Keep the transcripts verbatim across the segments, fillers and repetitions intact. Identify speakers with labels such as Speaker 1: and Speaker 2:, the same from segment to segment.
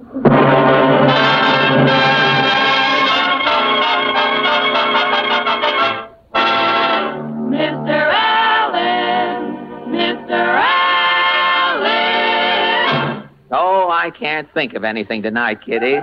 Speaker 1: Mister Allen! Mister Allen!
Speaker 2: Oh, I can't think of anything tonight, kiddies.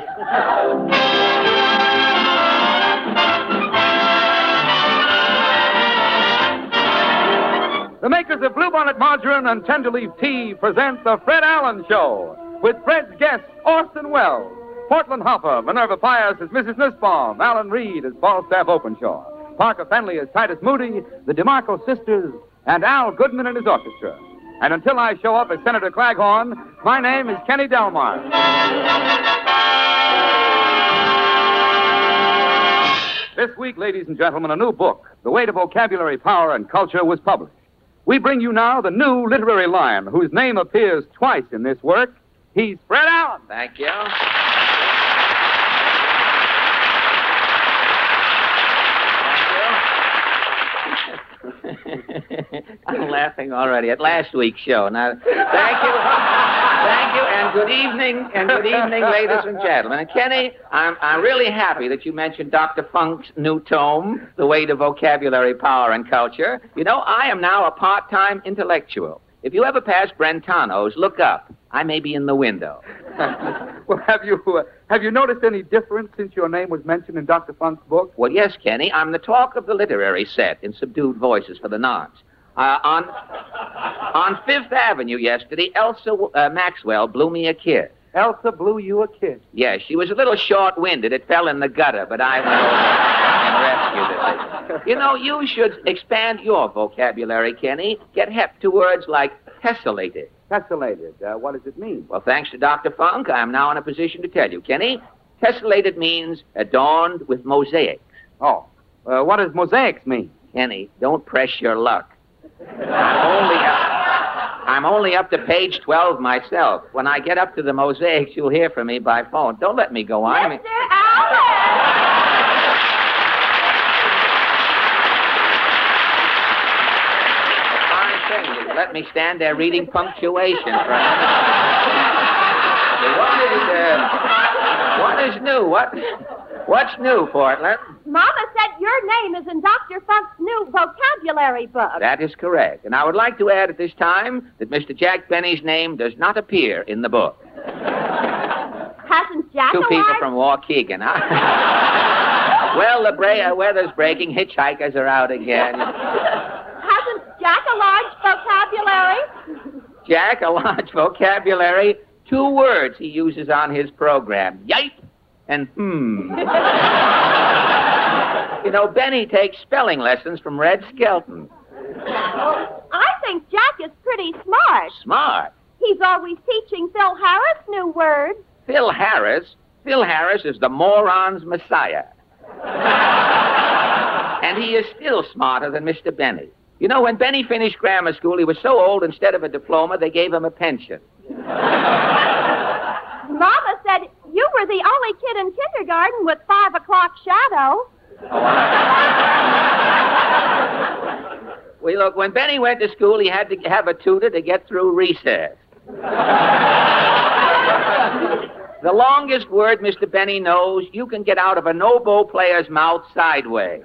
Speaker 3: The makers of Bluebonnet Margarine and Tenderleaf Tea present The Fred Allen Show, with Fred's guests, Orson Welles, Portland Hopper, Minerva Pius as Missus Nussbaum, Alan Reed as Falstaff Openshaw, Parker Fenley as Titus Moody, the DeMarco sisters, and Al Goodman and his orchestra. And until I show up as Senator Claghorn, my name is Kenny Delmar. This week, ladies and gentlemen, a new book, The Way to Vocabulary, Power, and Culture, was published. We bring you now the new literary lion whose name appears twice in this work. He's Fred Allen.
Speaker 2: Thank you. I'm laughing already at last week's show. Now, thank you. Thank you, and good evening, and good evening, ladies and gentlemen. And Kenny, I'm, I'm really happy that you mentioned Doctor Funk's new tome, The Way to Vocabulary, Power, and Culture. You know, I am now a part-time intellectual. If you ever pass Brentano's, look up. I may be in the window.
Speaker 3: Well, have you uh, have you noticed any difference since your name was mentioned in Doctor Funk's book?
Speaker 2: Well, yes, Kenny. I'm the talk of the literary set in subdued voices for the nonce. Uh, on on Fifth Avenue yesterday, Elsa uh, Maxwell blew me a kiss.
Speaker 3: Elsa blew you a kiss?
Speaker 2: Yes, she was a little short-winded. It fell in the gutter, but I went over and rescued it. You know, you should expand your vocabulary, Kenny. Get hep to words like tessellated.
Speaker 3: Tessellated. Uh, what does it mean?
Speaker 2: Well, thanks to Doctor Funk, I am now in a position to tell you, Kenny. Tessellated means adorned with mosaics.
Speaker 3: Oh. Uh, what does mosaics mean?
Speaker 2: Kenny, don't press your luck. I'm only up, I'm only up to page twelve myself. When I get up to the mosaics, you'll hear from me by phone. Don't let me go on. I mean...
Speaker 1: Mister Allen!
Speaker 2: Let me stand there reading punctuation for a minute. What is, uh, what is new? What, what's new, Portland?
Speaker 4: Mama said your name is in Doctor Funk's new vocabulary book.
Speaker 2: That is correct. And I would like to add at this time that Mister Jack Benny's name does not appear in the book.
Speaker 4: Hasn't Jack
Speaker 2: Two
Speaker 4: a
Speaker 2: people
Speaker 4: large...
Speaker 2: from Waukegan, huh? Well, the bra- uh, weather's breaking. Hitchhikers are out again.
Speaker 4: Hasn't Jack a large vocabulary?
Speaker 2: Jack, a large vocabulary. Two words he uses on his program. Yipe and hmm. You know, Benny takes spelling lessons from Red Skelton.
Speaker 4: I think Jack is pretty smart.
Speaker 2: Smart?
Speaker 4: He's always teaching Phil Harris new words.
Speaker 2: Phil Harris? Phil Harris is the moron's messiah. And he is still smarter than Mister Benny. You know, when Benny finished grammar school, he was so old, instead of a diploma, they gave him a pension.
Speaker 4: Mama said you were the only kid in kindergarten with five o'clock shadow.
Speaker 2: Well, look, when Benny went to school, he had to have a tutor to get through recess. The longest word Mister Benny knows, you can get out of an oboe player's mouth sideways.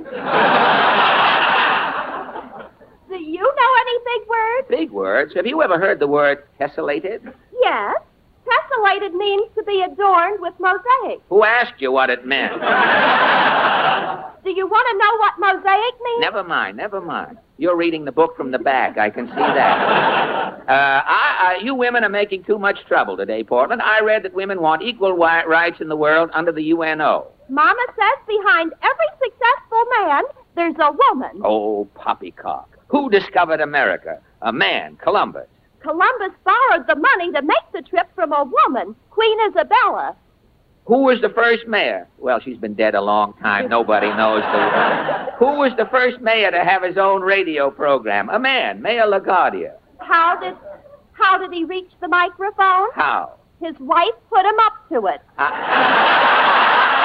Speaker 4: Do you know any big words?
Speaker 2: Big words? Have you ever heard the word tessellated?
Speaker 4: Yes. Tessellated means to be adorned with mosaic.
Speaker 2: Who asked you what it meant?
Speaker 4: Do you want to know what mosaic means?
Speaker 2: Never mind, never mind. You're reading the book from the back. I can see that. Uh, I, I, you women are making too much trouble today, Portland. I read that women want equal wi- rights in the world under the U N O.
Speaker 4: Mama says behind every successful man, there's a woman.
Speaker 2: Oh, poppycock. Who discovered America? A man, Columbus.
Speaker 4: Columbus borrowed the money to make the trip from a woman, Queen Isabella.
Speaker 2: Who was the first mayor? Well, she's been dead a long time. Nobody knows the... Who was the first mayor to have his own radio program? A man, Mayor LaGuardia.
Speaker 4: How did, how did he reach the microphone?
Speaker 2: How?
Speaker 4: His wife put him up to it.
Speaker 2: Uh...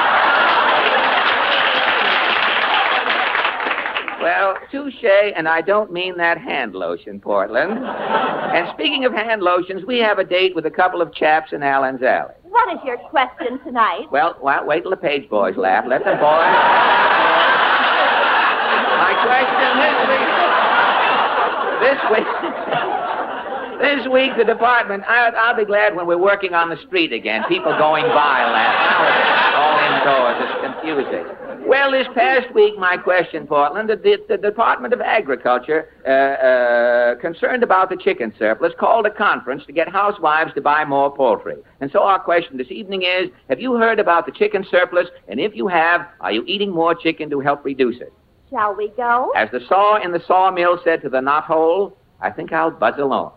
Speaker 2: Well, touche, and I don't mean that hand lotion, Portland. And speaking of hand lotions, we have a date with a couple of chaps in Allen's Alley.
Speaker 4: When What is your question tonight?
Speaker 2: Well, well, wait till the page boys laugh. Let the boys. My question this week. This week. This week, the department. I'll, I'll be glad when we're working on the street again. People going by laugh. Now it's all indoors. It's confusing. Well, this past week, my question, Portland, the, the, the Department of Agriculture, uh, uh, concerned about the chicken surplus, called a conference to get housewives to buy more poultry. And so our question this evening is, have you heard about the chicken surplus? And if you have, are you eating more chicken to help reduce it?
Speaker 4: Shall we go?
Speaker 2: As the saw in the sawmill said to the knothole, I think I'll buzz along.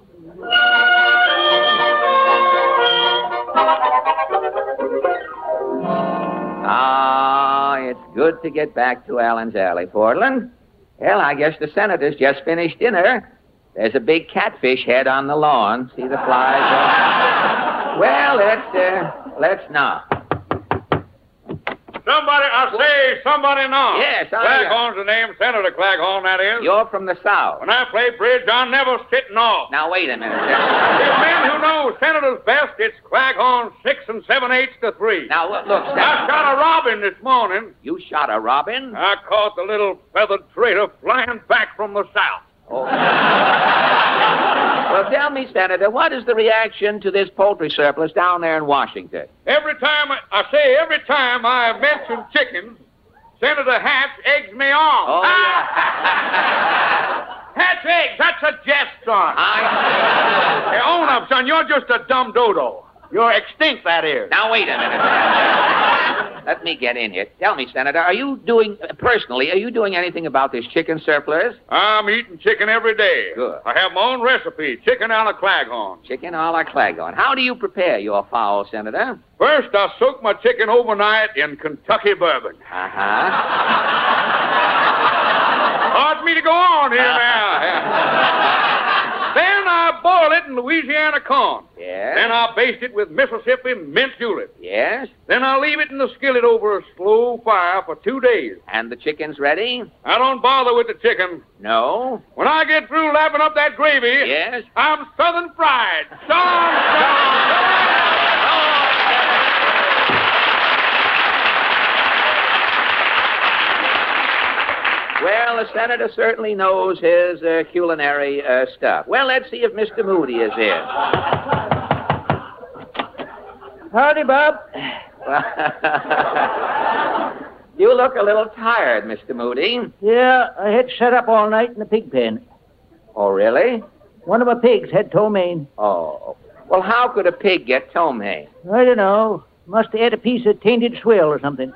Speaker 2: Ah, it's good to get back to Allen's Alley, Portland. Well, I guess the senator's just finished dinner. There's a big catfish head on the lawn. See the flies? Well, let's, uh, let's knock.
Speaker 5: Somebody, I say, somebody knock.
Speaker 2: Yes, I...
Speaker 5: Claghorn's the name, Senator Claghorn, that is.
Speaker 2: You're from the South.
Speaker 5: When I play bridge, I never sit off.
Speaker 2: Now, wait a minute.
Speaker 5: The men who know Senator's best, it's Claghorn six and seven eighths to three.
Speaker 2: Now, look, look, Senator.
Speaker 5: I shot a robin this morning.
Speaker 2: You shot a robin?
Speaker 5: I caught the little feathered traitor flying back from the south.
Speaker 2: Oh. Well, tell me, Senator, what is the reaction to this poultry surplus down there in Washington?
Speaker 5: Every time, I, I say every time I mention chickens, Senator Hatch eggs me on.
Speaker 2: Oh, yeah.
Speaker 5: Hatch eggs, that's a jest, son.
Speaker 2: I...
Speaker 5: Hey, own up, son, you're just a dumb dodo. You're extinct, that is.
Speaker 2: Now, wait a minute. Let me get in here. Tell me, Senator, are you doing, personally, are you doing anything about this chicken surplus?
Speaker 5: I'm eating chicken every day.
Speaker 2: Good.
Speaker 5: I have my own recipe, chicken a la Claghorn.
Speaker 2: Chicken a la Claghorn. How do you prepare your fowl, Senator?
Speaker 5: First, I soak my chicken overnight in Kentucky bourbon.
Speaker 2: Uh-huh.
Speaker 5: Hard me to go on here now. Then I boil it in Louisiana corn.
Speaker 2: Yes.
Speaker 5: Then I baste it with Mississippi mint julep.
Speaker 2: Yes.
Speaker 5: Then I leave it in the skillet over a slow fire for two days.
Speaker 2: And the chicken's ready?
Speaker 5: I don't bother with the chicken.
Speaker 2: No.
Speaker 5: When I get through lapping up that gravy,
Speaker 2: Yes.
Speaker 5: I'm southern fried. Southern fried.
Speaker 2: Well, the senator certainly knows his uh, culinary uh, stuff. Well, let's see if Mister Moody is in.
Speaker 6: Howdy, Bob.
Speaker 2: You look a little tired, Mister Moody.
Speaker 6: Yeah, I had to set up all night in the pig pen.
Speaker 2: Oh, really?
Speaker 6: One of my pigs had ptomaine.
Speaker 2: Oh. Well, how could a pig get ptomaine?
Speaker 6: I don't know. Must have had a piece of tainted swill or something.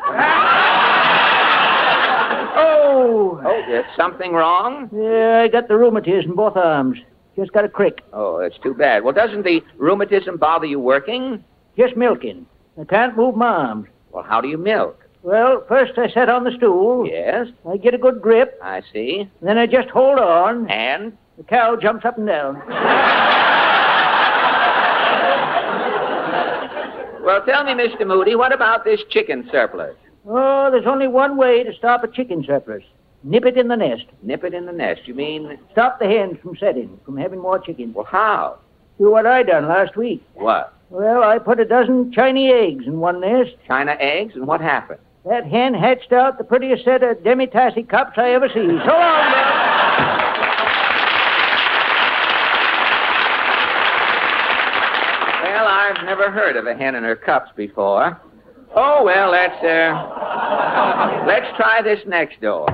Speaker 6: Oh!
Speaker 2: Oh, is something wrong?
Speaker 6: Yeah, I got the rheumatism in both arms. Just got a crick.
Speaker 2: Oh, that's too bad. Well, doesn't the rheumatism bother you working?
Speaker 6: Just milking. I can't move my arms.
Speaker 2: Well, how do you milk?
Speaker 6: Well, first I sit on the stool.
Speaker 2: Yes,
Speaker 6: I get a good grip.
Speaker 2: I see.
Speaker 6: Then I just hold on.
Speaker 2: And?
Speaker 6: The cow jumps up and down.
Speaker 2: Well, tell me, Mister Moody, what about this chicken surplus?
Speaker 6: Oh, there's only one way to stop a chicken surplus. Nip it in the nest.
Speaker 2: Nip it in the nest. You mean...
Speaker 6: Stop the hens from setting, from having more chickens.
Speaker 2: Well, how?
Speaker 6: Do what I done last week.
Speaker 2: What?
Speaker 6: Well, I put a dozen Chinese eggs in one nest.
Speaker 2: China eggs? And what happened?
Speaker 6: That hen hatched out the prettiest set of demi-tassy cups I ever see. So long, Bob.
Speaker 2: Well, I've never heard of a hen in her cups before. Oh, well, let's, uh... let's try this next door.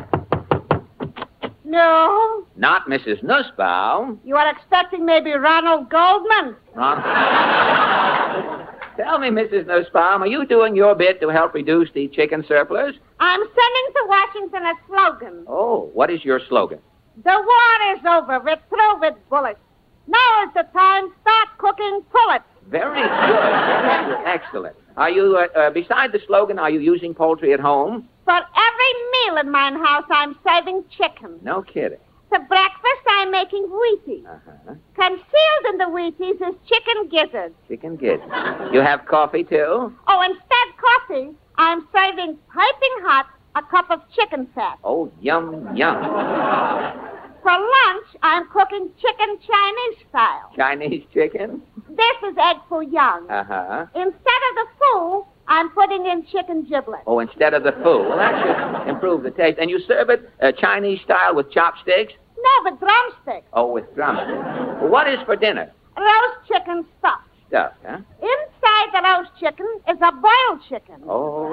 Speaker 4: No.
Speaker 2: Not Missus Nussbaum.
Speaker 4: You are expecting maybe Ronald Goldman?
Speaker 2: Ron- Tell me, Missus Nussbaum, are you doing your bit to help reduce the chicken surplus?
Speaker 4: I'm sending to Washington a slogan.
Speaker 2: Oh, what is your slogan?
Speaker 4: The war is over. We're through with bullets. Now is the time. Start cooking pullets.
Speaker 2: Very good. Very good. Excellent. Are you, uh, uh, beside the slogan, are you using poultry at home?
Speaker 4: For every meal in my house, I'm serving chicken.
Speaker 2: No kidding.
Speaker 4: For breakfast, I'm making Wheaties.
Speaker 2: Uh-huh.
Speaker 4: Concealed in the Wheaties is chicken gizzards.
Speaker 2: Chicken gizzards. You have coffee, too?
Speaker 4: Oh, instead coffee, I'm serving piping hot a cup of chicken fat.
Speaker 2: Oh, yum, yum.
Speaker 4: For lunch, I'm cooking chicken Chinese style.
Speaker 2: Chinese chicken?
Speaker 4: This is egg foo young.
Speaker 2: Uh-huh.
Speaker 4: Instead of the foo, I'm putting in chicken giblets.
Speaker 2: Oh, instead of the foo. Well, that should improve the taste. And you serve it uh, Chinese style with chopsticks?
Speaker 4: No, but drumsticks.
Speaker 2: Oh, with drumsticks. Well, what is for dinner?
Speaker 4: Roast chicken stuffed.
Speaker 2: Stuffed, huh?
Speaker 4: Inside the roast chicken is a boiled chicken.
Speaker 2: Oh.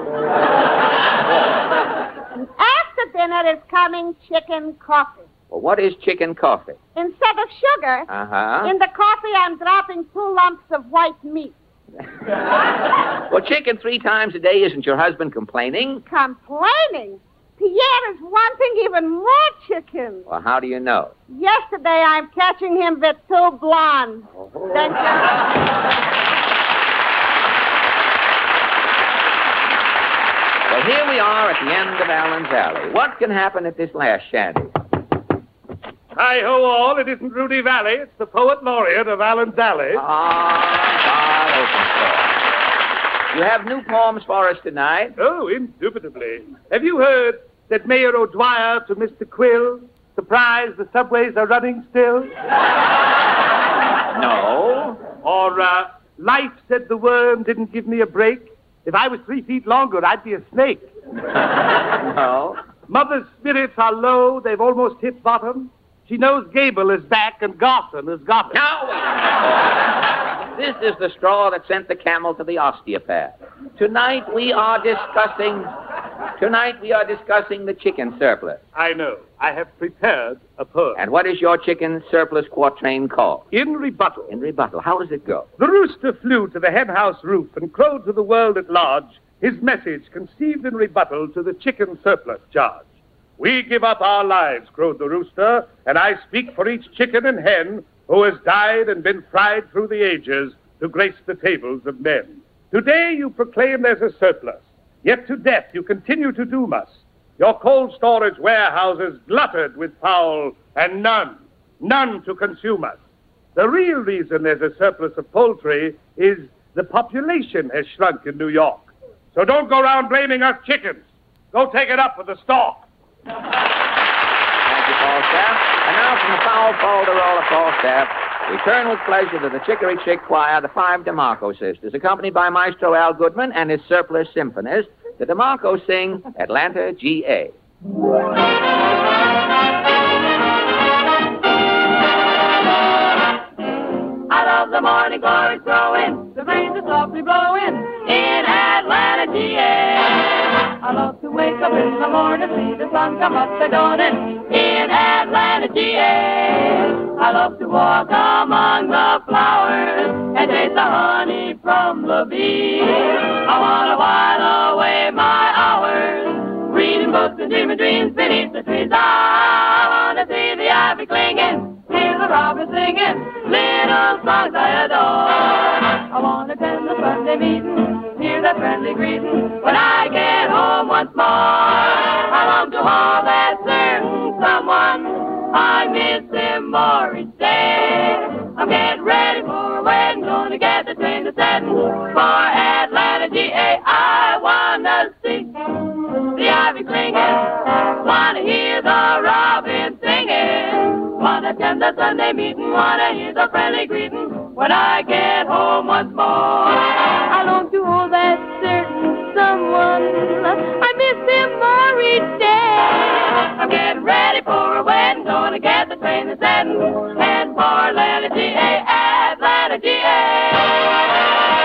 Speaker 4: After dinner is coming chicken coffee.
Speaker 2: Well, what is chicken coffee?
Speaker 4: Instead of sugar,
Speaker 2: Uh-huh.
Speaker 4: in the coffee I'm dropping two lumps of white meat.
Speaker 2: Well, chicken three times a day, isn't your husband complaining?
Speaker 4: Complaining? Pierre is wanting even more chicken.
Speaker 2: Well, how do you know?
Speaker 4: Yesterday I'm catching him with two blondes.
Speaker 2: Oh.
Speaker 4: Then
Speaker 2: Well, here we are at the end of Allen's Alley. What can happen at this last shanty?
Speaker 5: Hi-ho all, it isn't Rudy Valley, it's the poet laureate of Allen's Alley.
Speaker 2: Ah, God, open store. You have new poems for us tonight?
Speaker 5: Oh, indubitably. Have you heard that Mayor O'Dwyer to Mister Quill, surprised the subways are running still?
Speaker 2: No.
Speaker 5: Or, uh, life said the worm didn't give me a break. If I was three feet longer, I'd be a snake.
Speaker 2: No.
Speaker 5: Mother's spirits are low, they've almost hit bottom. She knows Gable is back and Gosson has got her.
Speaker 2: Now, this is the straw that sent the camel to the osteopath. Tonight we are discussing. Tonight we are discussing the chicken surplus.
Speaker 5: I know. I have prepared a poem.
Speaker 2: And what is your chicken surplus quatrain called?
Speaker 5: In rebuttal.
Speaker 2: In rebuttal. How does it go?
Speaker 5: The rooster flew to the henhouse roof and crowed to the world at large his message conceived in rebuttal to the chicken surplus charge. We give up our lives, crowed the rooster, and I speak for each chicken and hen who has died and been fried through the ages to grace the tables of men. Today you proclaim there's a surplus, yet to death you continue to doom us. Your cold storage warehouses glutted with fowl, and none, none to consume us. The real reason there's a surplus of poultry is the population has shrunk in New York. So don't go around blaming us chickens. Go take it up with the stalk.
Speaker 2: Thank you, Falstaff. And now from the foul Falderall of Falstaff, we turn with pleasure to the Chicory Chick Choir, the Five DeMarco Sisters, accompanied by Maestro Al Goodman and his surplus symphonist. The DeMarcos sing Atlanta, G A
Speaker 1: I love the morning glory growing, the breeze is softly blowing in Atlanta, G A I love to wake up in the morning, see the sun come up the dawning in Atlanta, G A I love to walk among the flowers and taste the honey from the bee. I want to while away my hours, reading books and dreaming dreams beneath the trees. I want to see the ivy clinging, hear the robin singing, little songs I adore. I want to attend the Sunday meeting, hear that friendly greeting when I get home once more. I long to hold that certain someone, I miss him more each day. I'm getting ready for when, gonna get the train to setting for Atlanta, G A I wanna see the ivy clinging, wanna hear the robin singing, wanna attend the Sunday meeting, wanna hear the friendly greeting when I get home once more. I long to hold that certain someone, I miss him more each day. I'm getting ready for when, gonna get the train that's heading, head for Atlanta, G A, Atlanta, G A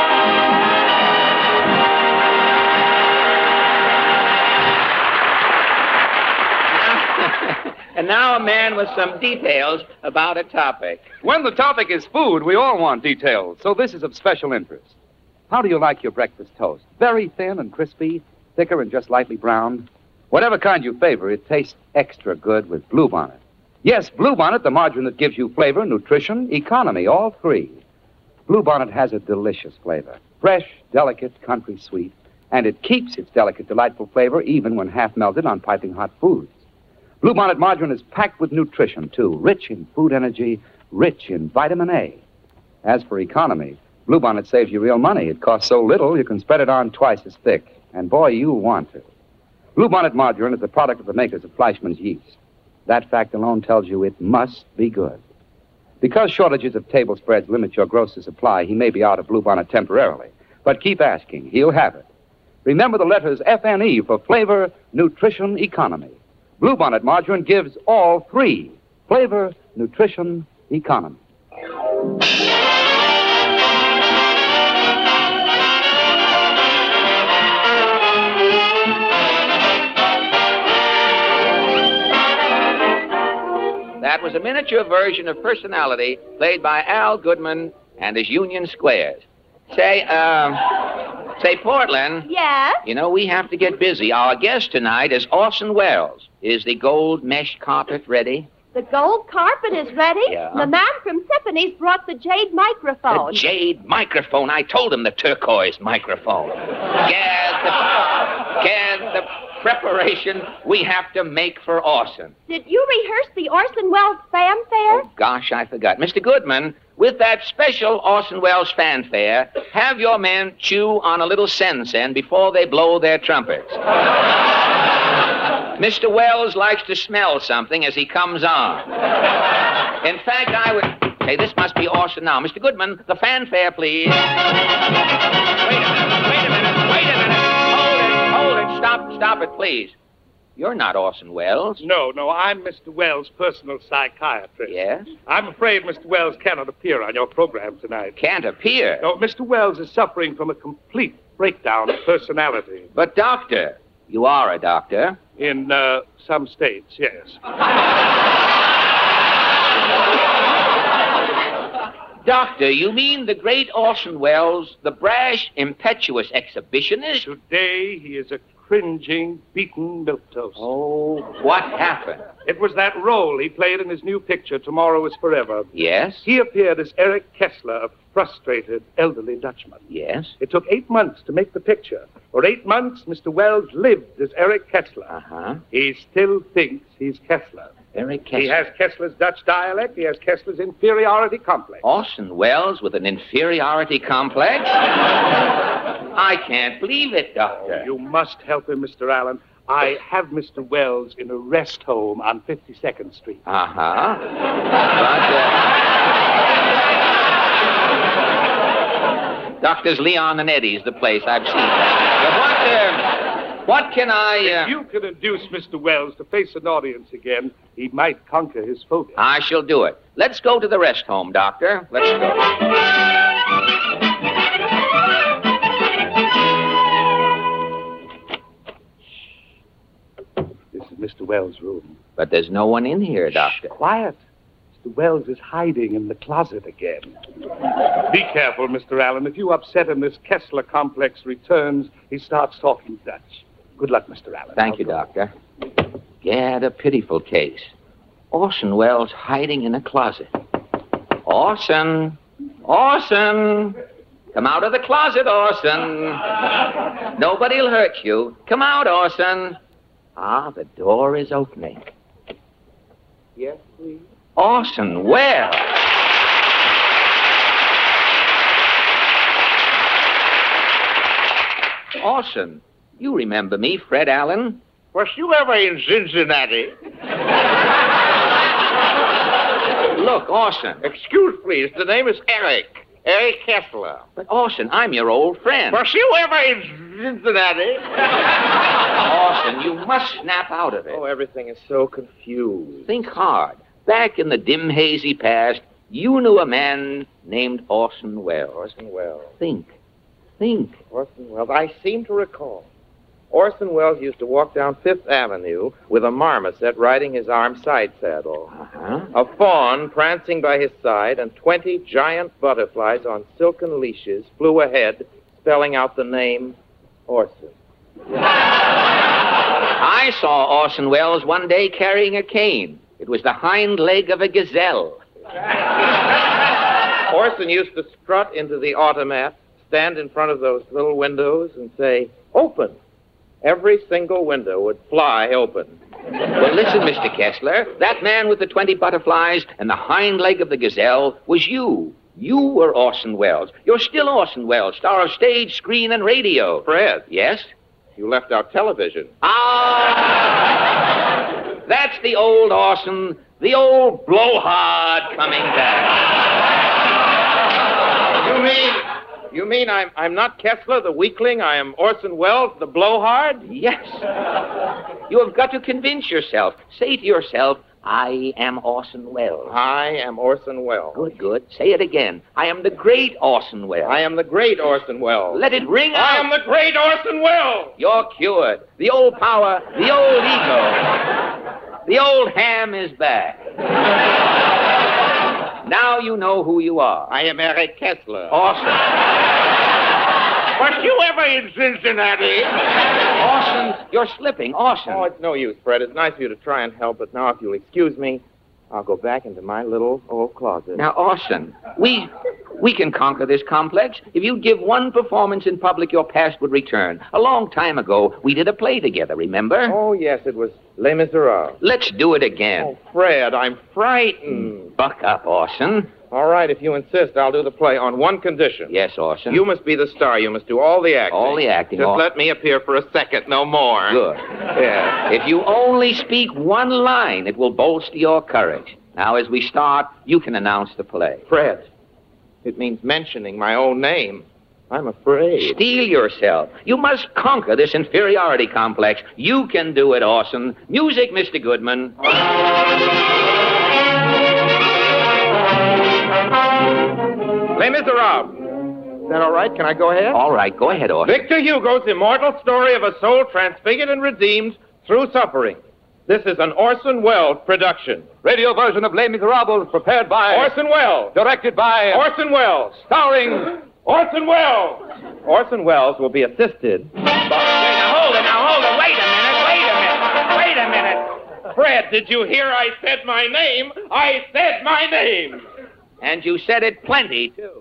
Speaker 2: And now a man with some details about a topic.
Speaker 3: When the topic is food, we all want details, so this is of special interest. How do you like your breakfast toast? Very thin and crispy, thicker and just lightly browned? Whatever kind you favor, it tastes extra good with Bluebonnet. Yes, Bluebonnet, the margarine that gives you flavor, nutrition, economy, all three. Bluebonnet has a delicious flavor. Fresh, delicate, country sweet, and it keeps its delicate, delightful flavor even when half melted on piping hot foods. Bluebonnet margarine is packed with nutrition, too, rich in food energy, rich in vitamin A. As for economy, Bluebonnet saves you real money. It costs so little, you can spread it on twice as thick. And boy, you want to. Bluebonnet margarine is the product of the makers of Fleischmann's yeast. That fact alone tells you it must be good. Because shortages of table spreads limit your grocer's supply, he may be out of Bluebonnet temporarily. But keep asking. He'll have it. Remember the letters F N E for flavor, nutrition, economy. Bluebonnet margarine gives all three: flavor, nutrition, economy.
Speaker 2: That was a miniature version of Personality played by Al Goodman and his Union Squares. Say, um, say, Portland.
Speaker 7: Yes?
Speaker 2: You know, we have to get busy. Our guest tonight is Orson Welles. Is the gold mesh carpet ready?
Speaker 7: The gold carpet is ready?
Speaker 2: Yeah.
Speaker 7: The man from Tiffany's brought the jade microphone.
Speaker 2: The jade microphone. I told him the turquoise microphone. Gad, the, Gad, the preparation we have to make for Orson.
Speaker 7: Did you rehearse the Orson Welles fanfare?
Speaker 2: Oh, gosh, I forgot. Mister Goodman, with that special Orson Welles fanfare, have your men chew on a little sen-sen before they blow their trumpets. Mister Welles likes to smell something as he comes on. In fact, I would... Hey, this must be Orson now. Mister Goodman, the fanfare, please. Wait a minute, wait a minute, wait a minute. Hold it, hold it. Stop, stop it, please. You're not Orson Welles.
Speaker 5: No, no, I'm Mister Welles' personal psychiatrist.
Speaker 2: Yes?
Speaker 5: I'm afraid Mister Welles cannot appear on your program tonight.
Speaker 2: Can't appear.
Speaker 5: No, Mister Welles is suffering from a complete breakdown of personality.
Speaker 2: But, doctor, you are a doctor.
Speaker 5: In uh, some states, yes.
Speaker 2: Doctor, you mean the great Orson Welles, the brash, impetuous exhibitionist?
Speaker 5: Today, he is a cringing, beaten milquetoast.
Speaker 2: Oh, what happened?
Speaker 5: It was that role he played in his new picture, Tomorrow is Forever.
Speaker 2: Yes?
Speaker 5: He appeared as Eric Kessler, a frustrated, elderly Dutchman.
Speaker 2: Yes?
Speaker 5: It took eight months to make the picture. For eight months, Mister Welles lived as Eric Kessler.
Speaker 2: Uh-huh.
Speaker 5: He still thinks he's Kessler.
Speaker 2: Eric Kessler.
Speaker 5: He has Kessler's Dutch dialect. He has Kessler's inferiority complex.
Speaker 2: Orson Welles with an inferiority complex? I can't believe it, Doctor.
Speaker 5: Oh, you must help him, Mister Allen. I have Mister Welles in a rest home on fifty-second Street.
Speaker 2: Uh-huh. But, uh... Doctors Leon and Eddie's the place. I've seen that. But what, uh, what can I... Uh...
Speaker 5: If you can induce Mister Welles to face an audience again, he might conquer his phobia.
Speaker 2: I shall do it. Let's go to the rest home, Doctor. Let's go.
Speaker 5: This is Mister Welles' room.
Speaker 2: But there's no one in here, Doctor.
Speaker 5: Shh, quiet. Mister Welles is hiding in the closet again. Be careful, Mister Allen. If you upset him, this Kessler complex returns. He starts talking Dutch. Good luck, Mister Allen.
Speaker 2: Thank
Speaker 5: I'll
Speaker 2: you,
Speaker 5: go.
Speaker 2: Doctor. Gad, a pitiful case. Orson Welles hiding in a closet. Orson! Orson! Come out of the closet, Orson. Nobody'll hurt you. Come out, Orson. Ah, the door is opening.
Speaker 5: Yes, please.
Speaker 2: Orson Welles! Orson, you remember me, Fred Allen?
Speaker 8: Was you ever in Cincinnati?
Speaker 2: Look, Orson.
Speaker 8: Excuse, please. The name is Eric. Eric Kessler.
Speaker 2: But, Orson, I'm your old friend.
Speaker 8: Was you ever in Cincinnati?
Speaker 2: Orson, you must snap out of it.
Speaker 8: Oh, everything is so confused.
Speaker 2: Think hard. Back in the dim, hazy past, you knew a man named Orson Welles.
Speaker 8: Orson Welles.
Speaker 2: Think. Think.
Speaker 8: Orson Welles. I seem to recall. Orson Welles used to walk down Fifth Avenue with a marmoset riding his arm side saddle,
Speaker 2: Uh-huh.
Speaker 8: a fawn prancing by his side, and twenty giant butterflies on silken leashes flew ahead, spelling out the name Orson.
Speaker 2: I saw Orson Welles one day carrying a cane. It was the hind leg of a gazelle.
Speaker 8: Orson used to strut into the automat, stand in front of those little windows, and say, "Open." Every single window would fly open.
Speaker 2: Well, listen, Mister Kessler. That man with the twenty butterflies and the hind leg of the gazelle was you. You were Orson Welles. You're still Orson Welles, star of stage, screen, and radio.
Speaker 8: Fred.
Speaker 2: Yes?
Speaker 8: You left out television.
Speaker 2: Ah! That's the old Orson, the old blowhard coming back.
Speaker 8: You mean, you mean I'm, I'm not Kessler, the weakling? I am Orson Welles, the blowhard?
Speaker 2: Yes. You have got to convince yourself. Say to yourself, I am Orson Welles.
Speaker 8: I am Orson Welles.
Speaker 2: Good, good. Say it again. I am the great Orson Welles.
Speaker 8: I am the great Orson Welles.
Speaker 2: Let it ring out.
Speaker 8: I am the great Orson Welles.
Speaker 2: You're cured. The old power, the old ego. The old ham is back. Now you know who you are.
Speaker 8: I am Eric Kessler.
Speaker 2: Orson.
Speaker 8: Were you ever in Cincinnati?
Speaker 2: Orson, you're slipping. Orson.
Speaker 8: Oh, it's no use, Fred. It's nice of you to try and help, but now if you'll excuse me, I'll go back into my little old closet.
Speaker 2: Now, Orson, we we can conquer this complex. If you'd give one performance in public, your past would return. A long time ago, we did a play together, remember?
Speaker 8: Oh, yes, it was Les Miserables.
Speaker 2: Let's do it again.
Speaker 8: Oh, Fred, I'm frightened.
Speaker 2: Buck up, Orson.
Speaker 8: All right, if you insist, I'll do the play on one condition.
Speaker 2: Yes, Orson.
Speaker 8: You must be the star. You must do all the acting.
Speaker 2: All the acting.
Speaker 8: Just
Speaker 2: all...
Speaker 8: let me appear for a second, no more.
Speaker 2: Good.
Speaker 8: Yeah.
Speaker 2: If you only speak one line, it will bolster your courage. Now, as we start, you can announce the play.
Speaker 8: Fred, it means mentioning my own name. I'm afraid.
Speaker 2: Steel yourself. You must conquer this inferiority complex. You can do it, Orson. Music, Mister Goodman.
Speaker 8: Les Miserables. Is that all right? Can I go ahead?
Speaker 2: All right, go ahead, Orson.
Speaker 8: Victor Hugo's immortal story of a soul transfigured and redeemed through suffering. This is an Orson Welles production.
Speaker 3: Radio version of Les Miserables prepared by...
Speaker 8: Orson Welles.
Speaker 3: Directed by...
Speaker 8: Orson Welles.
Speaker 3: Starring...
Speaker 8: Orson Welles. Orson Welles will be assisted by...
Speaker 2: Now, hold it, now, hold it. Wait a minute, wait a minute. Wait a minute.
Speaker 8: Fred, did you hear I said my name? I said my name.
Speaker 2: And you said it plenty, too.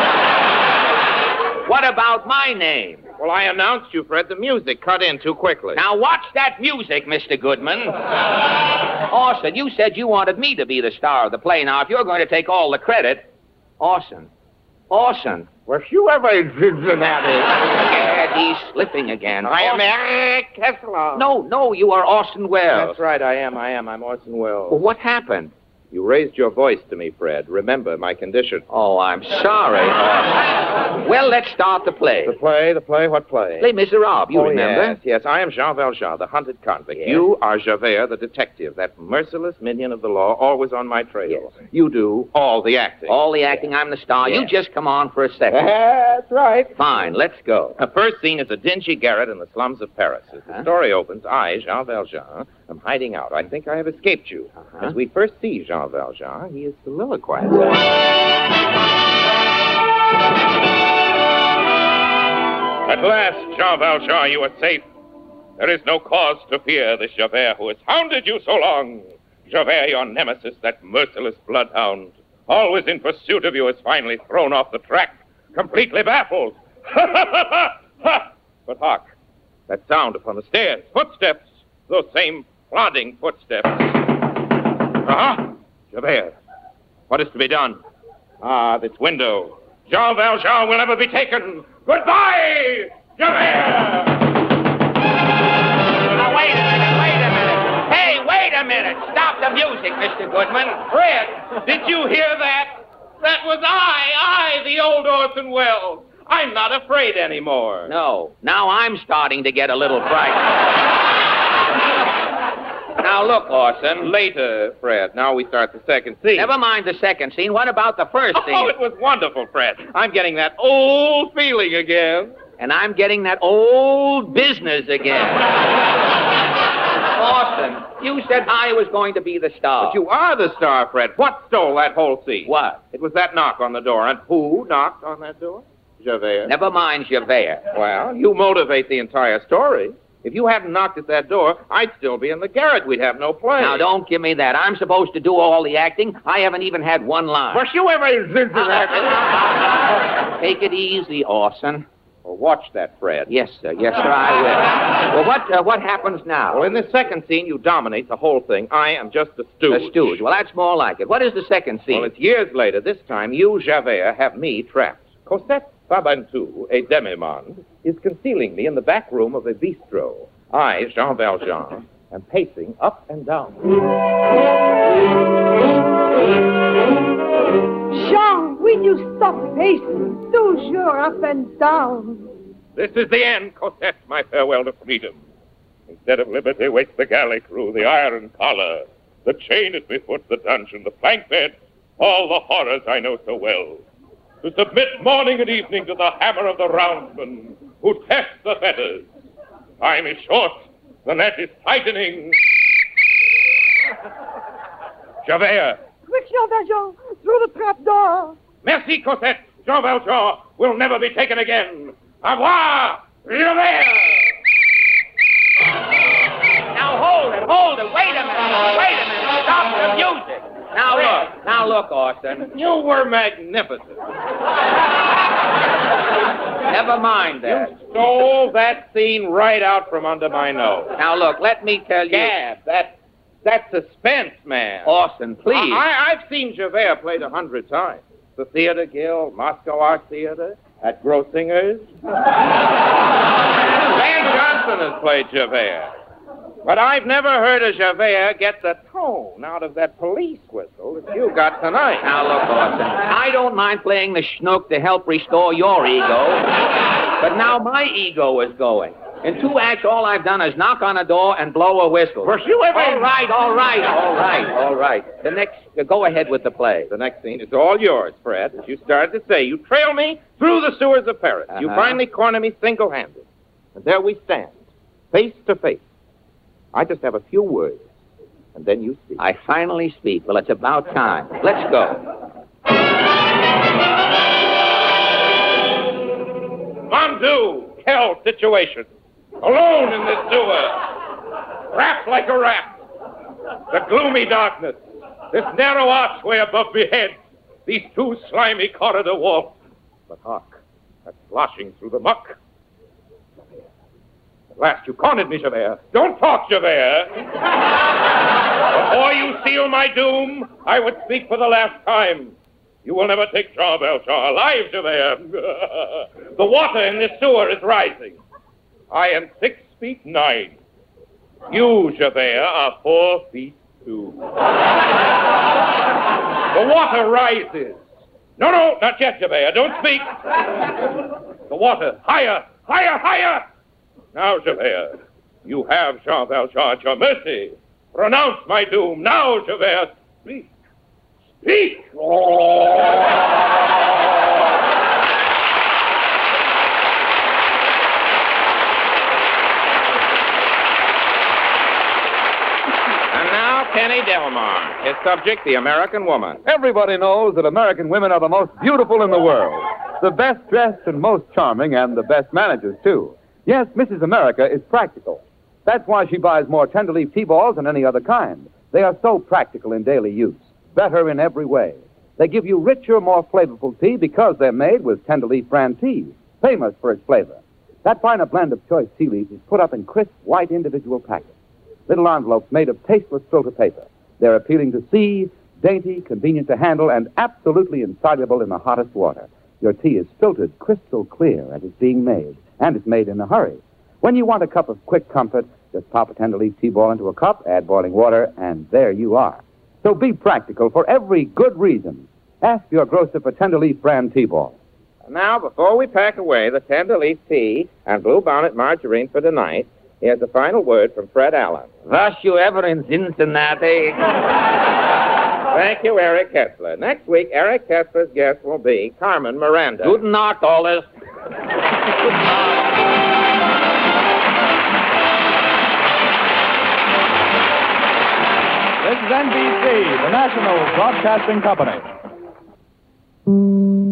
Speaker 2: What about my name?
Speaker 8: Well, I announced you, Fred. The music cut in too quickly.
Speaker 2: Now, watch that music, Mister Goodman. Orson, you said you wanted me to be the star of the play. Now, if you're going to take all the credit... Orson. Orson.
Speaker 8: Were you ever in Cincinnati?
Speaker 2: Yeah, he's slipping again.
Speaker 8: I am
Speaker 2: Orson.
Speaker 8: Eric Kessler.
Speaker 2: No, no, you are Orson Welles.
Speaker 8: That's right, I am, I am. I'm Orson Welles.
Speaker 2: Well, what happened?
Speaker 8: You raised your voice to me, Fred. Remember my condition.
Speaker 2: Oh, I'm sorry, Orson. Well, let's start the play.
Speaker 8: The play, the play, what play?
Speaker 2: Les Miserables, you
Speaker 8: oh,
Speaker 2: remember?
Speaker 8: Yes, yes. I am Jean Valjean, the hunted convict.
Speaker 2: Yes.
Speaker 8: You are Javert, the detective, that merciless minion of the law, always on my trail.
Speaker 2: Yes.
Speaker 8: You do all the acting.
Speaker 2: All the acting, I'm the star.
Speaker 8: Yes.
Speaker 2: You just come on for a second.
Speaker 8: That's right.
Speaker 2: Fine, let's go.
Speaker 8: The first scene is a dingy garret in the slums of Paris. As the
Speaker 2: Huh?
Speaker 8: story opens, I, Jean Valjean, am hiding out. I think I have escaped you.
Speaker 2: Uh-huh.
Speaker 8: As we first see Jean Valjean, he is soliloquizing.
Speaker 5: At last, Jean Valjean, you are safe. There is no cause to fear this Javert who has hounded you so long. Javert, your nemesis, that merciless bloodhound, always in pursuit of you, is finally thrown off the track, completely baffled. Ha, ha, ha, ha, ha! But hark, that sound upon the stairs, footsteps, those same plodding footsteps. Uh-huh, Javert, what is to be done? Ah, this window. Jean Valjean will never be taken. Goodbye, Javert!
Speaker 2: Now, wait a minute, wait a minute. Hey, wait a minute. Stop the music, Mister Goodman.
Speaker 8: Fred, did you hear that? That was I, I, the old Orson Welles. I'm not afraid anymore.
Speaker 2: No, now I'm starting to get a little frightened. Now, look, Orson.
Speaker 8: Later, Fred. Now we start the second scene.
Speaker 2: Never mind the second scene. What about the first scene?
Speaker 8: Oh, it was wonderful, Fred. I'm getting that old feeling again.
Speaker 2: And I'm getting that old business again. Orson, you said I was going to be the star.
Speaker 8: But you are the star, Fred. What stole that whole scene?
Speaker 2: What?
Speaker 8: It was that knock on the door. And who knocked on that door? Javert.
Speaker 2: Never mind Javert.
Speaker 8: Well, you motivate the entire story. If you hadn't knocked at that door, I'd still be in the garret. We'd have no play.
Speaker 2: Now, don't give me that. I'm supposed to do all the acting. I haven't even had one line.
Speaker 8: Were you ever in Cincinnati?
Speaker 2: Take it easy, Orson.
Speaker 8: Well, watch that, Fred.
Speaker 2: Yes, sir. Yes, sir, I will. Well, what uh, what happens now?
Speaker 8: Well, in this second scene, you dominate the whole thing. I am just a stooge.
Speaker 2: The stooge. Well, that's more like it. What is the second scene?
Speaker 8: Well, it's years later. This time, you, Javert, have me trapped. Cosette Fabantou, a demi-monde, is concealing me in the back room of a bistro. I, Jean Valjean, and pacing up and down.
Speaker 4: Jean, will you stop pacing? Toujours up and down.
Speaker 5: This is the end, Cosette, my farewell to freedom. Instead of liberty waits the galley crew, the iron collar, the chain at my foot, the dungeon, the plank bed, all the horrors I know so well. To submit morning and evening to the hammer of the roundsman who tests the fetters. Time is short, the net is tightening. Javert.
Speaker 4: Quick, Jean Valjean, through the trap door.
Speaker 5: Merci, Cosette. Jean Valjean will never be taken again. Au revoir, Javert.
Speaker 2: Now hold it, hold it. Wait a minute, wait a minute. Stop the music. Now look, now look, Austin.
Speaker 8: You were magnificent.
Speaker 2: Never mind that.
Speaker 8: You stole that scene right out from under my nose.
Speaker 2: Now look, let me tell you.
Speaker 8: Gab, that, that suspense, man.
Speaker 2: Austin, please.
Speaker 8: I, I've seen Javert played a hundred times. The Theater Guild, Moscow Art Theater, at Grossinger's. Van Johnson has played Javert. But I've never heard a Javert get the tone out of that police whistle that you got tonight.
Speaker 2: Now, look, Austin, I don't mind playing the schnook to help restore your ego, but now my ego is going. In two acts, all I've done is knock on a door and blow a whistle.
Speaker 8: Were you ever...
Speaker 2: All right, all right, all right, all right. The next, uh, go ahead with the play.
Speaker 8: The next scene is all yours, Fred. As you started to say, you trail me through the sewers of Paris.
Speaker 2: Uh-huh.
Speaker 8: You finally corner me single-handed. And there we stand, face to face. I just have a few words, and then you speak.
Speaker 2: I finally speak. Well, it's about time. Let's go.
Speaker 5: Fondue, hell situation. Alone in this sewer. Wrapped like a rat. The gloomy darkness. This narrow archway above me head. These two slimy corridor walls. But hark, that sloshing through the muck. At last you cornered me, Javert. Don't talk, Javert. Before you seal my doom, I would speak for the last time. You will never take Jean Valjean alive, Javert. The water in this sewer is rising. I am six feet nine. You, Javert, are four feet two. The water rises. No, no, not yet, Javert. Don't speak. The water, higher, higher, higher. Now, Javert, you have Jean Valjean at your mercy. Pronounce my doom. Now, Javert, speak. Speak!
Speaker 8: And now, Kenny Delmar. His subject, the American woman.
Speaker 3: Everybody knows that American women are the most beautiful in the world, the best dressed and most charming, and the best managers, too. Yes, Missus America is practical. That's why she buys more Tenderleaf tea balls than any other kind. They are so practical in daily use, better in every way. They give you richer, more flavorful tea because they're made with Tenderleaf brand tea, famous for its flavor. That finer blend of choice tea leaves is put up in crisp, white individual packets. Little envelopes made of tasteless filter paper. They're appealing to see, dainty, convenient to handle, and absolutely insoluble in the hottest water. Your tea is filtered crystal clear as it's being made, and it's made in a hurry. When you want a cup of quick comfort, just pop a Tenderleaf tea ball into a cup, add boiling water, and there you are. So be practical for every good reason. Ask your grocer for Tenderleaf brand tea ball.
Speaker 8: Now, before we pack away the Tenderleaf tea and Bluebonnet margarine for tonight, here's a final word from Fred Allen.
Speaker 2: Was you ever in Cincinnati?
Speaker 8: Thank you, Eric Kessler. Next week, Eric Kessler's guest will be Carmen Miranda.
Speaker 2: Guten Nacht, alles.
Speaker 9: This is N B C, the National Broadcasting Company.